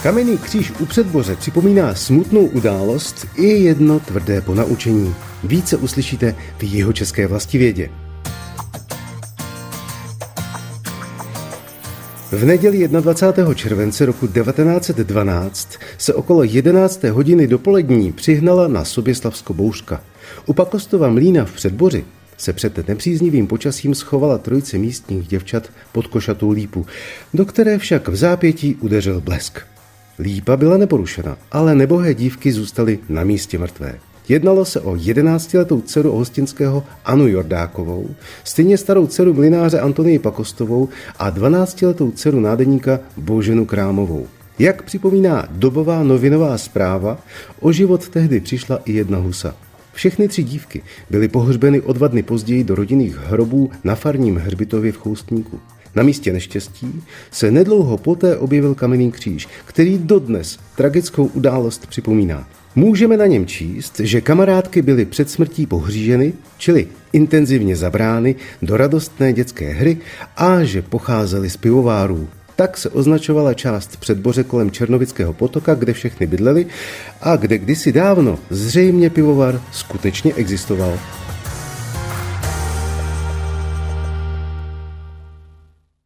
Kamenný kříž u Předboře připomíná smutnou událost i jedno tvrdé ponaučení. Více uslyšíte v Jihočeské vlastivědě. V neděli 21. července roku 1912 se okolo 11. hodiny dopolední přihnala na Soběslavsko bouřka. U Pakostova mlýna v Předboři se před nepříznivým počasím schovala trojice místních děvčat pod košatou lípu, do které však v zápětí udeřil blesk. Lípa byla neporušena, ale nebohé dívky zůstaly na místě mrtvé. Jednalo se o 11letou dceru Hostinského Anu Jordákovou, stejně starou dceru mlynáře Antonii Pakostovou a 12letou dceru nádeníka Boženu Krámovou. Jak připomíná dobová novinová zpráva, o život tehdy přišla i jedna husa. Všechny tři dívky byly pohřbeny o 2 dny později do rodinných hrobů na farním hřbitově v Choustníku. Na místě neštěstí se nedlouho poté objevil kamenný kříž, který dodnes tragickou událost připomíná. Můžeme na něm číst, že kamarádky byly před smrtí pohříženy, čili intenzivně zabrány do radostné dětské hry a že pocházely z pivovárů. Tak se označovala část Předboře kolem Černovického potoka, kde všechny bydlely a kde kdysi dávno zřejmě pivovar skutečně existoval.